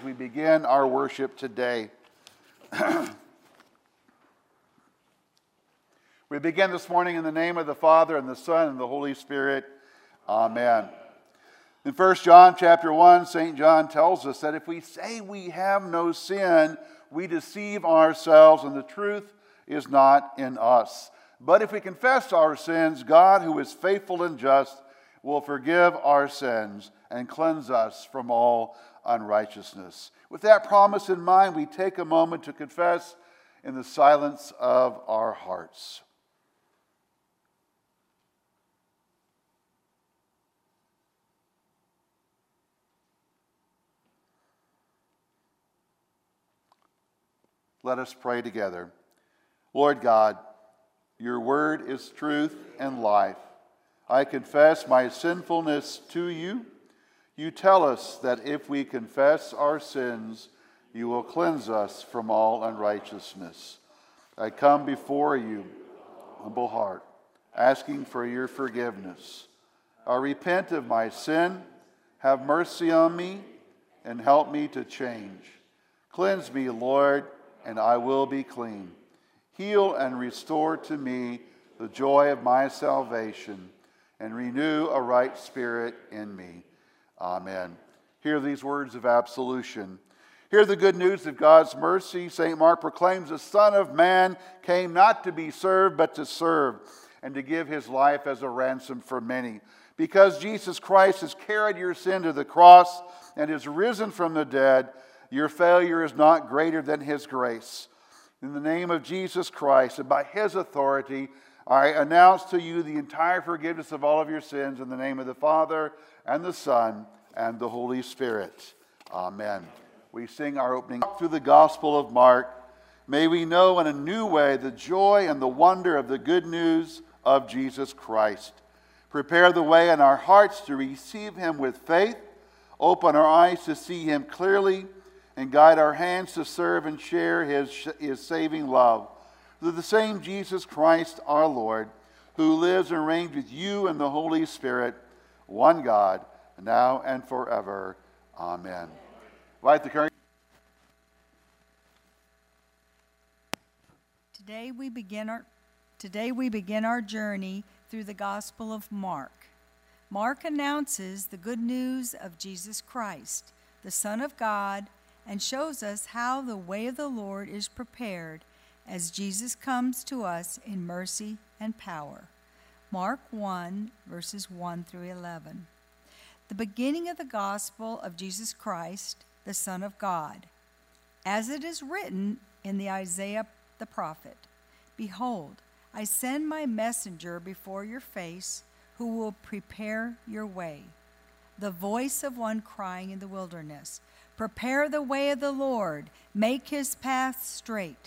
we begin our worship today. We begin this morning in the name of the Father, and the Son, and the Holy Spirit. Amen. In 1 John chapter 1, St. John tells us that if we say we have no sin, we deceive ourselves, and the truth is not in us. But if we confess our sins, God, who is faithful and just, will forgive our sins and cleanse us from all unrighteousness. With that promise in mind, we take a moment to confess in the silence of our hearts. Let us pray together. Lord God, your word is truth and life. I confess my sinfulness to you. You tell us that if we confess our sins, you will cleanse us from all unrighteousness. I come before you, humble heart, asking for your forgiveness. I repent of my sin. Have mercy on me and help me to change. Cleanse me, Lord, and I will be clean. Heal and restore to me the joy of my salvation, and renew a right spirit in me. Amen. Hear these words of absolution. Hear the good news of God's mercy. St. Mark proclaims the Son of Man came not to be served, but to serve, and to give his life as a ransom for many. Because Jesus Christ has carried your sin to the cross and is risen from the dead, your failure is not greater than his grace. In the name of Jesus Christ and by his authority, I announce to you the entire forgiveness of all of your sins in the name of the Father and the Son and the Holy Spirit. Amen. We sing our opening through the Gospel of Mark. May we know in a new way the joy and the wonder of the good news of Jesus Christ. Prepare the way in our hearts to receive him with faith. Open our eyes to see him clearly, and guide our hands to serve and share his saving love. Through the same Jesus Christ our Lord, who lives and reigns with you and the Holy Spirit, one God, now and forever. Amen. Invite the congregation. Today we begin our journey through the Gospel of Mark. Mark announces the good news of Jesus Christ, the Son of God, and shows us how the way of the Lord is prepared as Jesus comes to us in mercy and power. Mark 1, verses 1 through 11. The beginning of the gospel of Jesus Christ, the Son of God. As it is written in the Isaiah the prophet, "Behold, I send my messenger before your face, who will prepare your way. The voice of one crying in the wilderness, prepare the way of the Lord, make his path straight."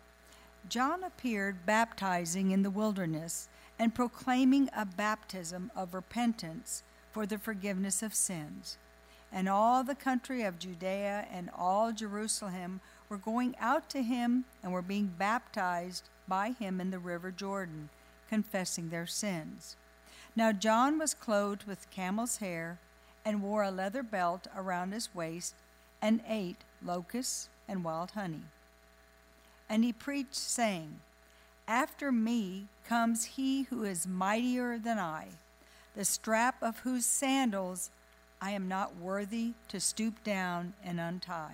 John appeared baptizing in the wilderness and proclaiming a baptism of repentance for the forgiveness of sins. And all the country of Judea and all Jerusalem were going out to him and were being baptized by him in the river Jordan, confessing their sins. Now John was clothed with camel's hair and wore a leather belt around his waist, and ate locusts and wild honey. And he preached, saying, "After me comes he who is mightier than I, the strap of whose sandals I am not worthy to stoop down and untie.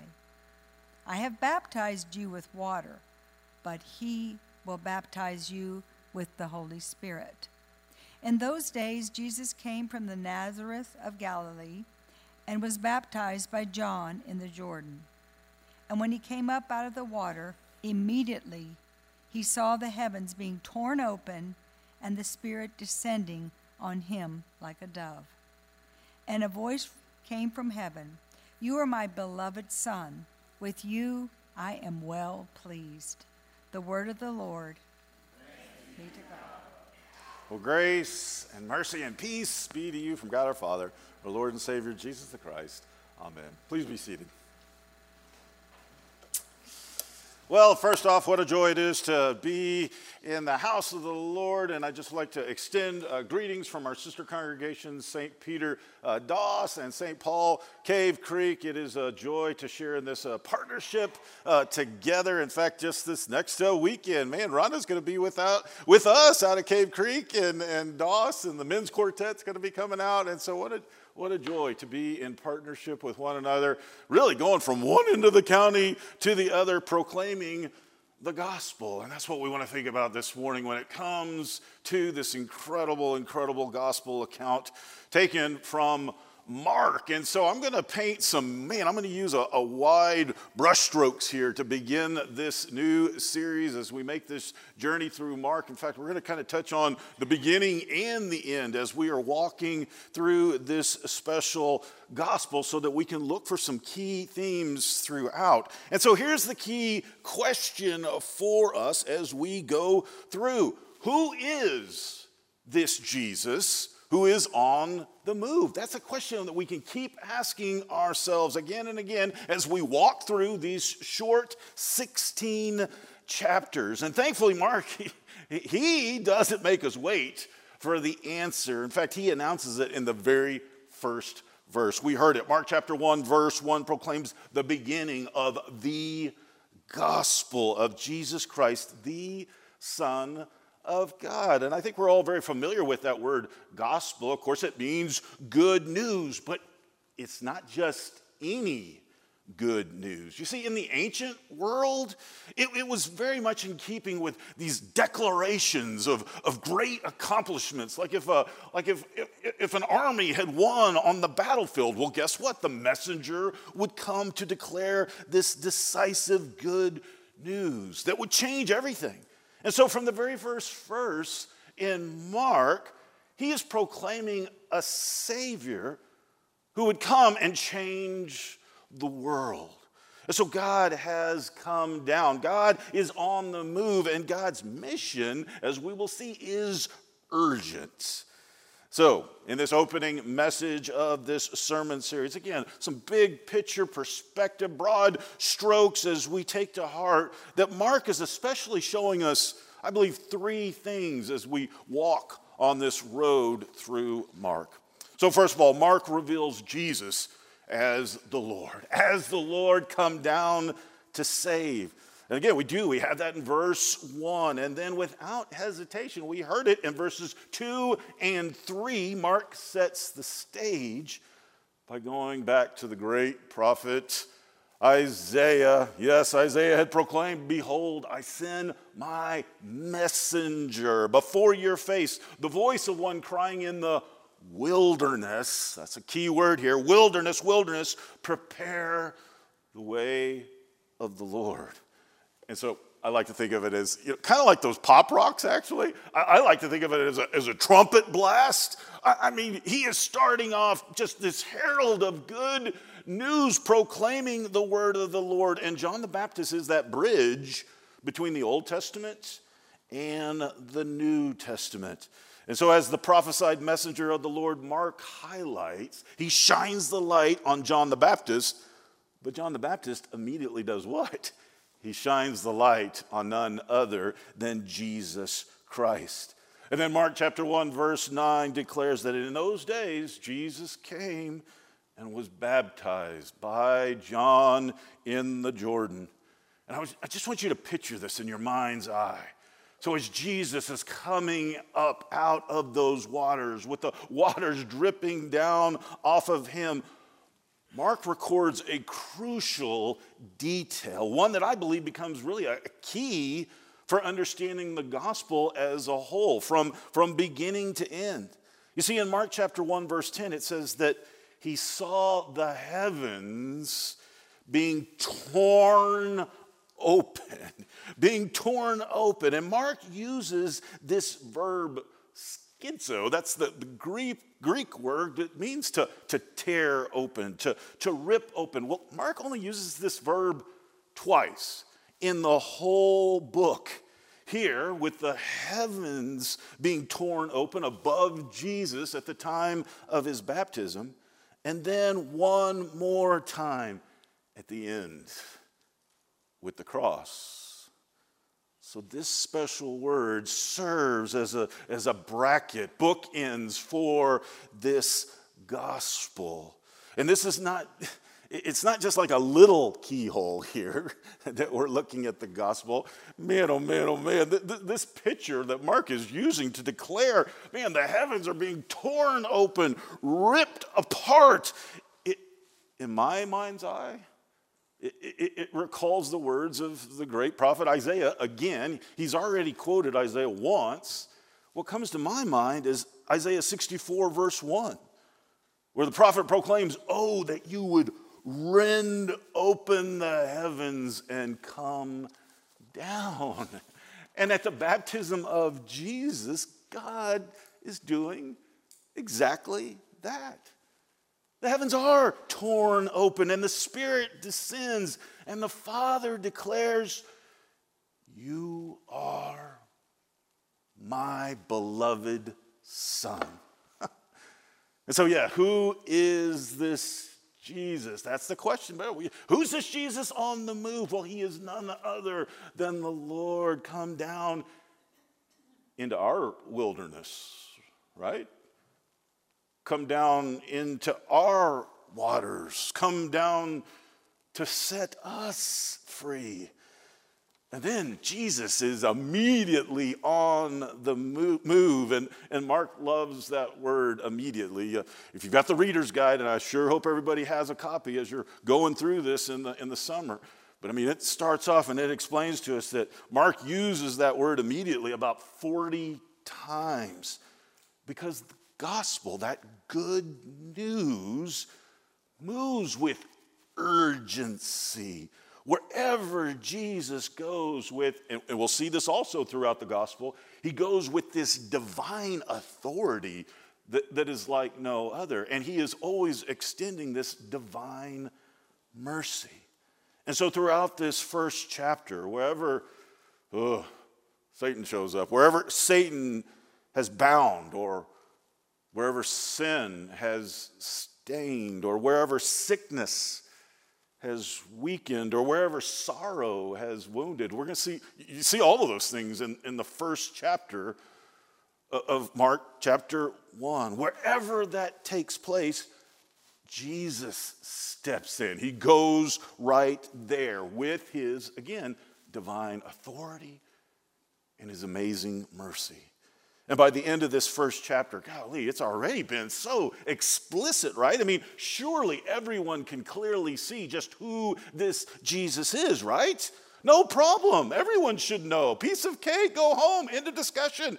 I have baptized you with water, but he will baptize you with the Holy Spirit." In those days Jesus came from the Nazareth of Galilee and was baptized by John in the Jordan. And when he came up out of the water, immediately he saw the heavens being torn open and the Spirit descending on him like a dove. And a voice came from heaven, "You are my beloved Son. With you I am well pleased." The word of the Lord. Thanks be to God. Well, grace and mercy and peace be to you from God our Father, our Lord and Savior, Jesus the Christ. Amen. Please be seated. Well, first off, what a joy it is to be in the house of the Lord, and I'd just like to extend greetings from our sister congregations, St. Peter Doss and St. Paul Cave Creek. It is a joy to share in this partnership together. In fact, just this next weekend, man, Rhonda's going to be with us out at Cave Creek, and Doss, and the men's quartet's going to be coming out, and so what a joy to be in partnership with one another, really going from one end of the county to the other, proclaiming the gospel. And that's what we want to think about this morning when it comes to this incredible, incredible gospel account taken from Mark. And so I'm going to paint I'm going to use a wide brushstrokes here to begin this new series as we make this journey through Mark. In fact, we're going to kind of touch on the beginning and the end as we are walking through this special gospel so that we can look for some key themes throughout. And so here's the key question for us as we go through. Who is this Jesus who is on the move? That's a question that we can keep asking ourselves again and again as we walk through these short 16 chapters. And thankfully, Mark, he doesn't make us wait for the answer. In fact, he announces it in the very first verse. We heard it. Mark chapter 1, verse 1 proclaims the beginning of the gospel of Jesus Christ, the Son of God. And I think we're all very familiar with that word gospel. Of course, it means good news, but it's not just any good news. You see, in the ancient world, it was very much in keeping with these declarations of great accomplishments. Like if an army had won on the battlefield, well, guess what? The messenger would come to declare this decisive good news that would change everything. And so from the very first verse in Mark, he is proclaiming a Savior who would come and change the world. And so God has come down. God is on the move, and God's mission, as we will see, is urgent. So, in this opening message of this sermon series, again, some big picture perspective, broad strokes as we take to heart that Mark is especially showing us, I believe, three things as we walk on this road through Mark. So first of all, Mark reveals Jesus as the Lord come down to save. And again, we have that in verse 1. And then without hesitation, we heard it in verses 2 and 3. Mark sets the stage by going back to the great prophet Isaiah. Yes, Isaiah had proclaimed, "Behold, I send my messenger before your face, the voice of one crying in the wilderness." That's a key word here. Wilderness, wilderness, prepare the way of the Lord. And so I like to think of it as kind of like those pop rocks, actually. I like to think of it as a trumpet blast. I mean, he is starting off just this herald of good news, proclaiming the word of the Lord. And John the Baptist is that bridge between the Old Testament and the New Testament. And so as the prophesied messenger of the Lord, Mark highlights, he shines the light on John the Baptist, but John the Baptist immediately does what? He shines the light on none other than Jesus Christ. And then Mark chapter 1, verse 9 declares that in those days, Jesus came and was baptized by John in the Jordan. And I just want you to picture this in your mind's eye. So as Jesus is coming up out of those waters, with the waters dripping down off of him, Mark records a crucial detail, one that I believe becomes really a key for understanding the gospel as a whole, from beginning to end. You see, in Mark chapter 1, verse 10, it says that he saw the heavens being torn open. And Mark uses this verb schizo. That's the Greek word that means to tear open, to rip open. Well, Mark only uses this verb twice in the whole book. Here, with the heavens being torn open above Jesus at the time of his baptism, and then one more time at the end with the cross. So this special word serves as a bracket, bookends for this gospel. And this is not, it's not just like a little keyhole here that we're looking at the gospel. Man, oh man, oh man, this picture that Mark is using to declare, man, the heavens are being torn open, ripped apart. In my mind's eye, it recalls the words of the great prophet Isaiah. Again, he's already quoted Isaiah once. What comes to my mind is Isaiah 64, verse 1, where the prophet proclaims, "Oh, that you would rend open the heavens and come down." And at the baptism of Jesus, God is doing exactly that. The heavens are torn open, and the Spirit descends, and the Father declares, "You are my beloved Son." And so, yeah, who is this Jesus? That's the question. Who's this Jesus on the move? Well, he is none other than the Lord come down into our wilderness, right? Come down into our waters, come down to set us free. And then Jesus is immediately on the move. And Mark loves that word, immediately. If you've got the Reader's Guide, and I sure hope everybody has a copy as you're going through this in the summer. But I mean, it starts off and it explains to us that Mark uses that word immediately about 40 times. Because the gospel, that good news, moves with urgency. Wherever Jesus goes with, and we'll see this also throughout the gospel, he goes with this divine authority that is like no other. And he is always extending this divine mercy. And so throughout this first chapter, wherever Satan shows up, wherever Satan has bound, or wherever sin has stained, or wherever sickness has weakened, or wherever sorrow has wounded. We're going to see all of those things in the first chapter of Mark chapter 1. Wherever that takes place, Jesus steps in. He goes right there with his, again, divine authority and his amazing mercy. And by the end of this first chapter, golly, it's already been so explicit, right? I mean, surely everyone can clearly see just who this Jesus is, right? No problem. Everyone should know. Piece of cake, go home, end of discussion.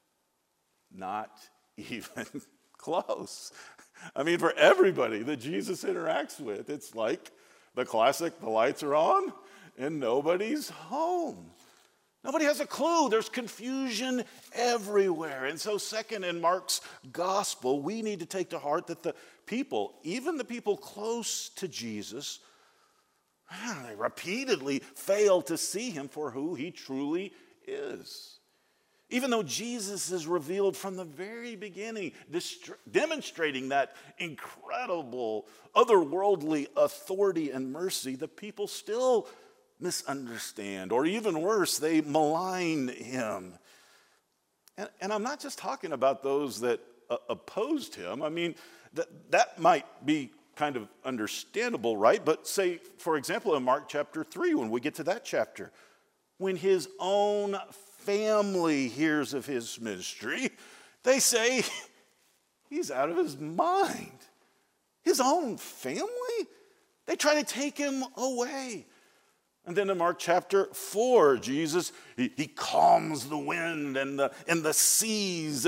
Not even close. I mean, for everybody that Jesus interacts with, it's like the classic, the lights are on and nobody's home. Nobody has a clue. There's confusion everywhere. And so second, in Mark's gospel, we need to take to heart that the people, even the people close to Jesus, they repeatedly fail to see him for who he truly is. Even though Jesus is revealed from the very beginning, demonstrating that incredible, otherworldly authority and mercy, the people still misunderstand, or even worse, they malign him. And I'm not just talking about those that opposed him. I mean, that might be kind of understandable, right? But say, for example, in Mark chapter 3, when we get to that chapter, when his own family hears of his ministry, they say he's out of his mind. His own family? They try to take him away. And then in Mark chapter 4, Jesus, he calms the wind and the seas.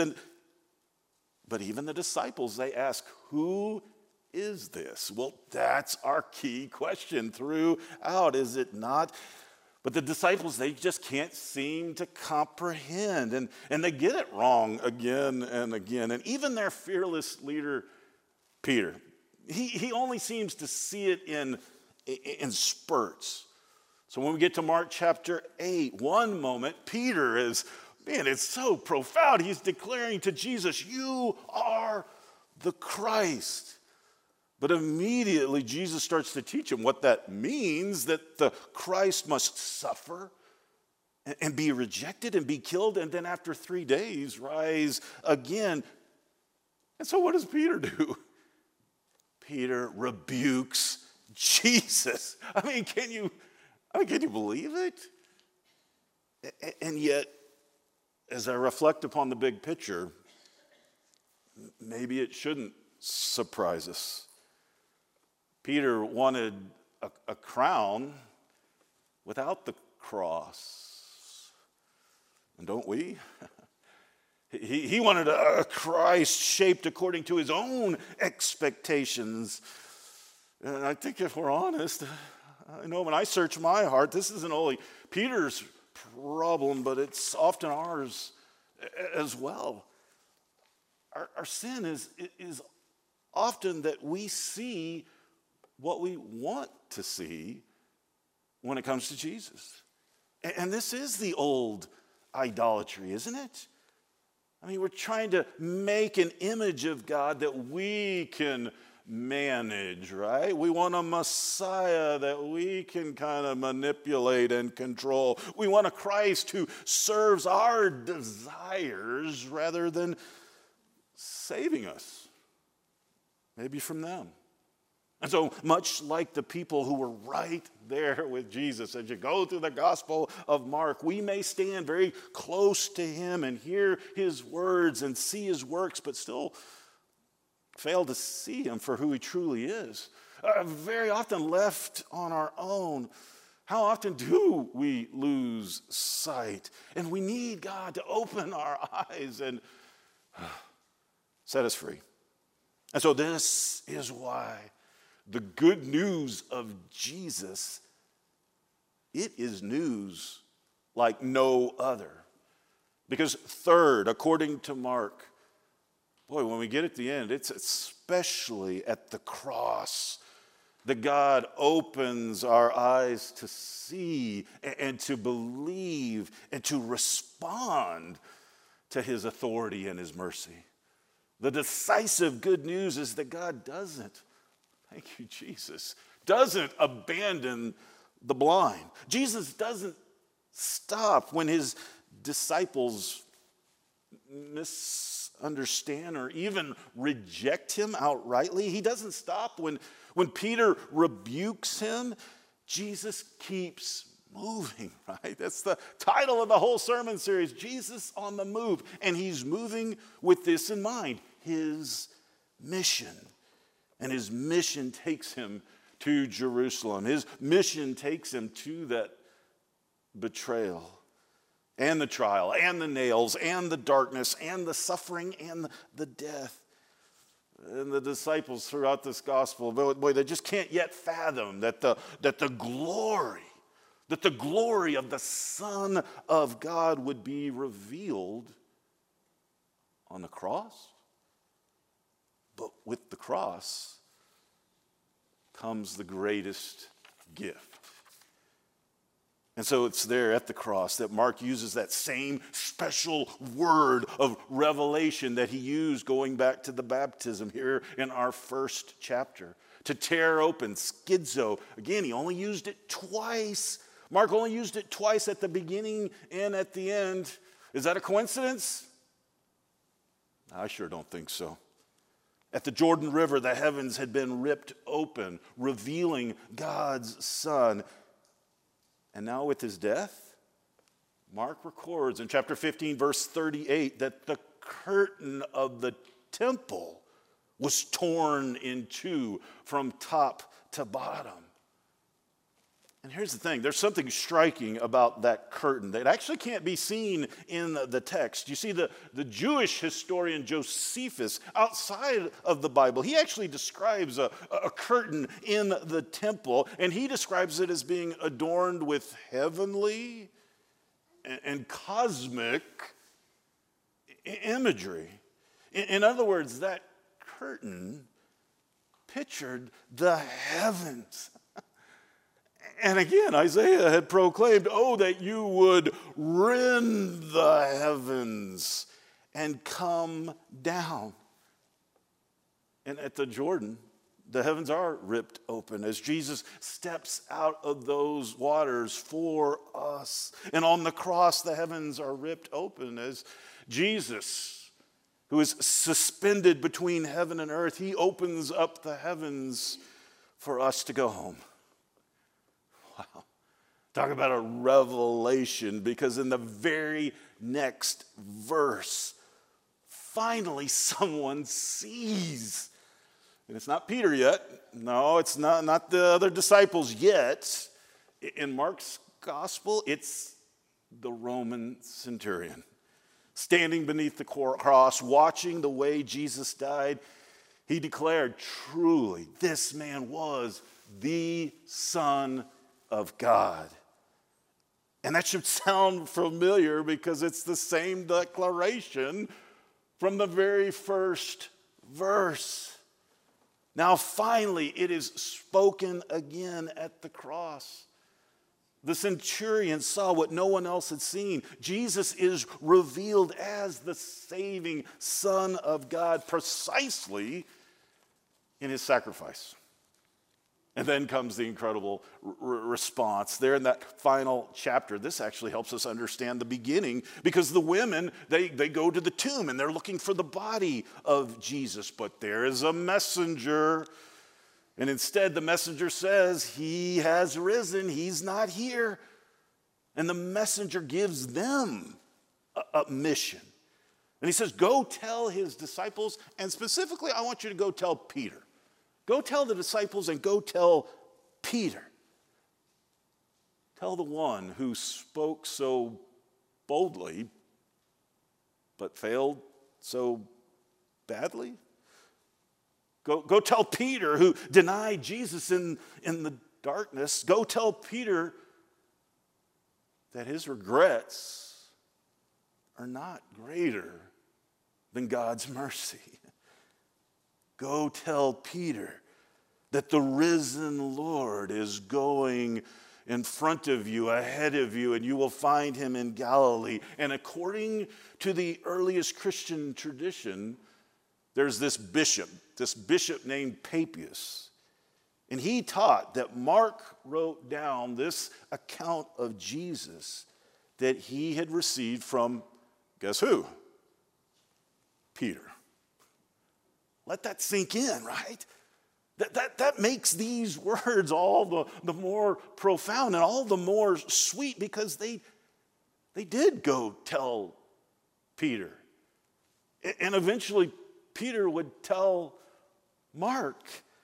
But even the disciples, they ask, who is this? Well, that's our key question throughout, is it not? But the disciples, they just can't seem to comprehend. And they get it wrong again and again. And even their fearless leader, Peter, he only seems to see it in spurts. So when we get to Mark chapter 8, one moment, Peter is, man, it's so profound. He's declaring to Jesus, you are the Christ. But immediately Jesus starts to teach him what that means, that the Christ must suffer and be rejected and be killed, and then after 3 days rise again. And so what does Peter do? Peter rebukes Jesus. I mean, can you believe it? And yet, as I reflect upon the big picture, maybe it shouldn't surprise us. Peter wanted a crown without the cross. And don't we? He wanted a Christ shaped according to his own expectations. And I think if we're honest, I know when I search my heart, this isn't only Peter's problem, but it's often ours as well. Our sin is often that we see what we want to see when it comes to Jesus. And this is the old idolatry, isn't it? I mean, we're trying to make an image of God that we can manage, right? We want a Messiah that we can kind of manipulate and control. We want a Christ who serves our desires rather than saving us, maybe from them. And so much like the people who were right there with Jesus, as you go through the Gospel of Mark, we may stand very close to him and hear his words and see his works, but still fail to see him for who he truly is. Very often left on our own, how often do we lose sight? And we need God to open our eyes and set us free. And so this is why the good news of Jesus, it is news like no other. Because third, according to Mark, boy, when we get at the end, it's especially at the cross that God opens our eyes to see and to believe and to respond to his authority and his mercy. The decisive good news is that God doesn't, thank you, Jesus, doesn't abandon the blind. Jesus doesn't stop when his disciples misunderstand or even reject him outrightly. He doesn't stop when Peter rebukes him. Jesus keeps moving, right? That's the title of the whole sermon series, Jesus on the Move. And he's moving with this in mind, his mission. And his mission takes him to Jerusalem. His mission takes him to that betrayal and the trial and the nails and the darkness and the suffering and the death. And the disciples throughout this gospel, boy, they just can't yet fathom that the glory of the Son of God would be revealed on the cross. But with the cross comes the greatest gift. And so it's there at the cross that Mark uses that same special word of revelation that he used going back to the baptism here in our first chapter. To tear open, schizo. Again, he only used it twice. Mark only used it twice at the beginning and at the end. Is that a coincidence? I sure don't think so. At the Jordan River, the heavens had been ripped open, revealing God's Son. And now with his death, Mark records in chapter 15, verse 38, that the curtain of the temple was torn in two from top to bottom. And here's the thing, there's something striking about that curtain that actually can't be seen in the text. You see, the Jewish historian Josephus, outside of the Bible, he actually describes a curtain in the temple, and he describes it as being adorned with heavenly and cosmic imagery. In other words, that curtain pictured the heavens. And again, Isaiah had proclaimed, oh, that you would rend the heavens and come down. And at the Jordan, The heavens are ripped open as Jesus steps out of those waters for us. And on the cross, the heavens are ripped open as Jesus, who is suspended between heaven and earth, he opens up the heavens for us to go home. Wow. Talk about a revelation, because in the very next verse, finally someone sees. And it's not Peter yet. No, it's not the other disciples yet. In Mark's gospel, it's the Roman centurion standing beneath the cross, watching the way Jesus died. He declared, truly, this man was the Son of God. And that should sound familiar because it's the same declaration from the very first verse. Now, finally, it is spoken again at the cross. The centurion saw what no one else had seen. Jesus is revealed as the saving Son of God precisely in his sacrifice. And then comes the incredible response. There in that final chapter, this actually helps us understand the beginning, because the women, they go to the tomb and they're looking for the body of Jesus. But there is a messenger. And instead, the messenger says, he has risen, he's not here. And the messenger gives them a mission. And he says, go tell his disciples, and specifically, I want you to go tell Peter. Go tell the disciples and go tell Peter. Tell the one who spoke so boldly, but failed so badly. Go tell Peter, who denied Jesus in the darkness. Go tell Peter that his regrets are not greater than God's mercy. Go tell Peter that the risen Lord is going in front of you, ahead of you, and you will find him in Galilee. And according to the earliest Christian tradition, there's this bishop named Papias. And he taught that Mark wrote down this account of Jesus that he had received from, guess who? Peter. Let that sink in, right? That makes these words all the more profound and all the more sweet, because they did go tell Peter. And eventually Peter would tell Mark.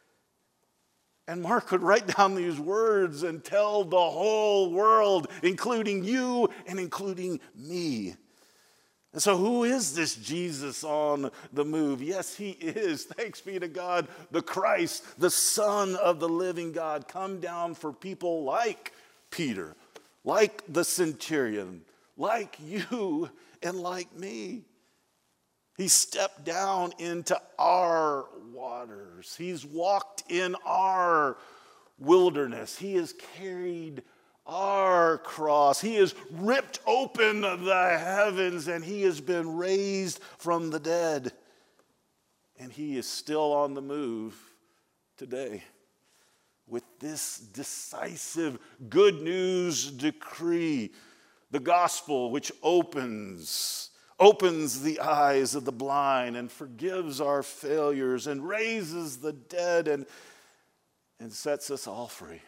And Mark would write down these words and tell the whole world, including you and including me. And so who is this Jesus on the move? Yes, he is, thanks be to God, the Christ, the Son of the living God, come down for people like Peter, like the centurion, like you and like me. He stepped down into our waters. He's walked in our wilderness. He has carried our cross. He has ripped open the heavens, and he has been raised from the dead. And he is still on the move today with this decisive good news decree, the gospel which opens the eyes of the blind and forgives our failures and raises the dead and sets us all free.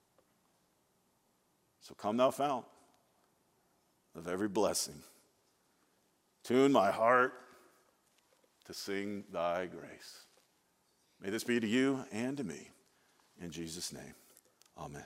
So come thou fount of every blessing, tune my heart to sing thy grace. May this be to you and to me. In Jesus' name, amen.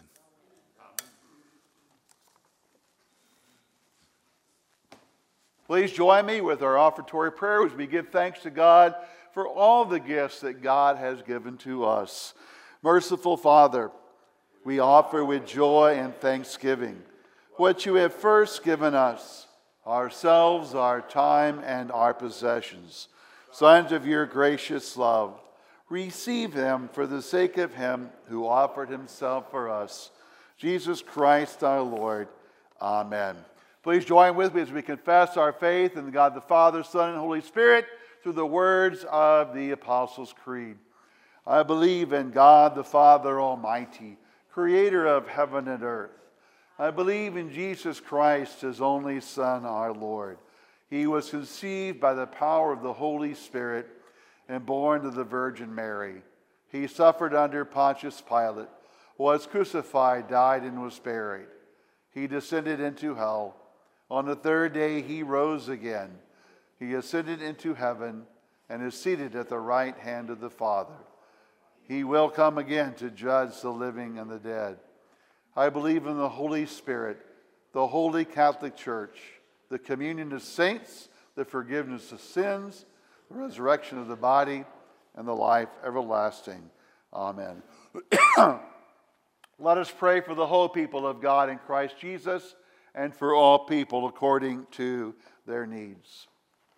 Please join me with our offertory prayer as we give thanks to God for all the gifts that God has given to us. Merciful Father, we offer with joy and thanksgiving what you have first given us, ourselves, our time, and our possessions. Sons of your gracious love, receive them for the sake of him who offered himself for us, Jesus Christ our Lord. Amen. Please join with me as we confess our faith in God the Father, Son, and Holy Spirit through the words of the Apostles' Creed. I believe in God the Father Almighty, creator of heaven and earth. I believe in Jesus Christ, his only Son, our Lord. He was conceived by the power of the Holy Spirit and born of the Virgin Mary. He suffered under Pontius Pilate, was crucified, died, and was buried. He descended into hell. On the third day he rose again. He ascended into heaven and is seated at the right hand of the Father. He will come again to judge the living and the dead. I believe in the Holy Spirit, the Holy Catholic Church, the communion of saints, the forgiveness of sins, the resurrection of the body, and the life everlasting. Amen. Let us pray for the whole people of God in Christ Jesus and for all people according to their needs.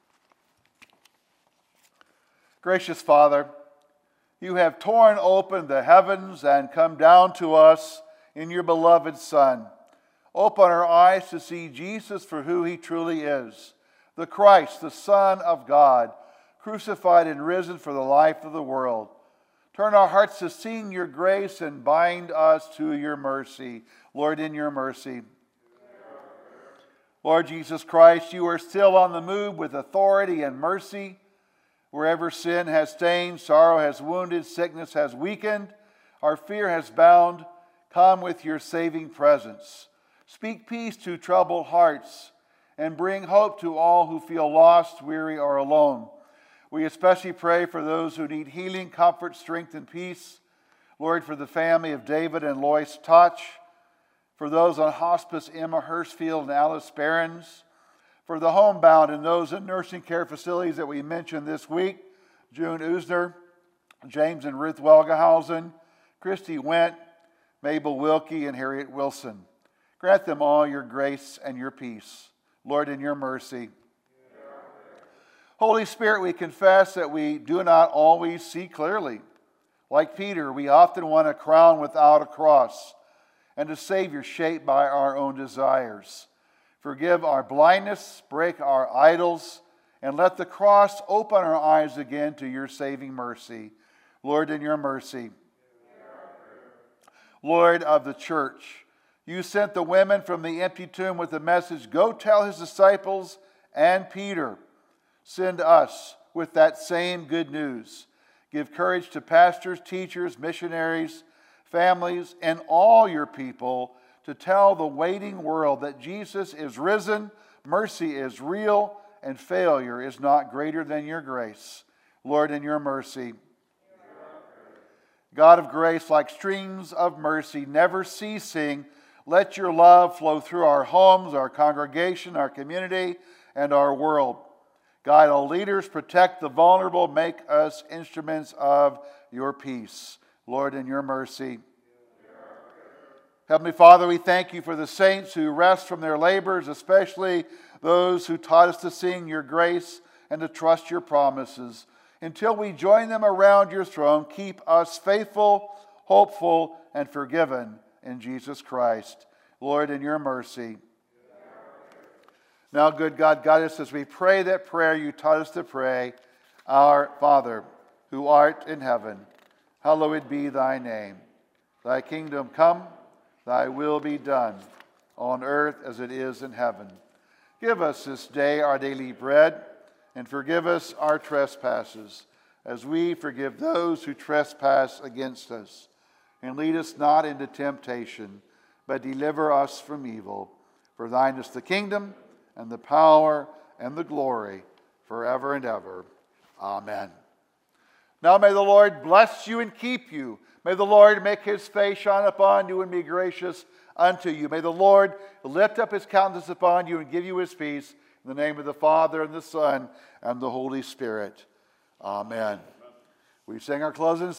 Gracious Father, you have torn open the heavens and come down to us in your beloved Son. Open our eyes to see Jesus for who he truly is, the Christ, the Son of God, crucified and risen for the life of the world. Turn our hearts to seeing your grace and bind us to your mercy. Lord, in your mercy. Lord Jesus Christ, you are still on the move with authority and mercy. Wherever sin has stained, sorrow has wounded, sickness has weakened, our fear has bound, come with your saving presence. Speak peace to troubled hearts and bring hope to all who feel lost, weary, or alone. We especially pray for those who need healing, comfort, strength, and peace. Lord, for the family of David and Lois Touch, for those on hospice, Emma Hirschfield and Alice Behrens, for the homebound and those in nursing care facilities that we mentioned this week, June Usner, James and Ruth Welgehausen, Christy Went, Mabel Wilkie, and Harriet Wilson. Grant them all your grace and your peace. Lord, in your mercy. Holy Spirit, we confess that we do not always see clearly. Like Peter, we often want a crown without a cross and a Savior shaped by our own desires. Forgive our blindness, break our idols, and let the cross open our eyes again to your saving mercy. Lord, in your mercy. Lord of the church, you sent the women from the empty tomb with the message, go tell his disciples and Peter. Send us with that same good news. Give courage to pastors, teachers, missionaries, families, and all your people to tell the waiting world that Jesus is risen, mercy is real, and failure is not greater than your grace. Lord, in your mercy. God of grace, like streams of mercy, never ceasing, let your love flow through our homes, our congregation, our community, and our world. Guide all leaders, protect the vulnerable, make us instruments of your peace. Lord, in your mercy. Heavenly Father, we thank you for the saints who rest from their labors, especially those who taught us to sing your grace and to trust your promises. Until we join them around your throne, keep us faithful, hopeful, and forgiven in Jesus Christ. Lord, in your mercy. Now, good God, guide us as we pray that prayer you taught us to pray. Our Father, who art in heaven, hallowed be thy name. Thy kingdom come, thy will be done, on earth as it is in heaven. Give us this day our daily bread, and forgive us our trespasses, as we forgive those who trespass against us. And lead us not into temptation, but deliver us from evil. For thine is the kingdom, and the power, and the glory, forever and ever. Amen. Now may the Lord bless you and keep you. May the Lord make his face shine upon you and be gracious unto you. May the Lord lift up his countenance upon you and give you his peace. In the name of the Father, and the Son, and the Holy Spirit. Amen. We sing our closing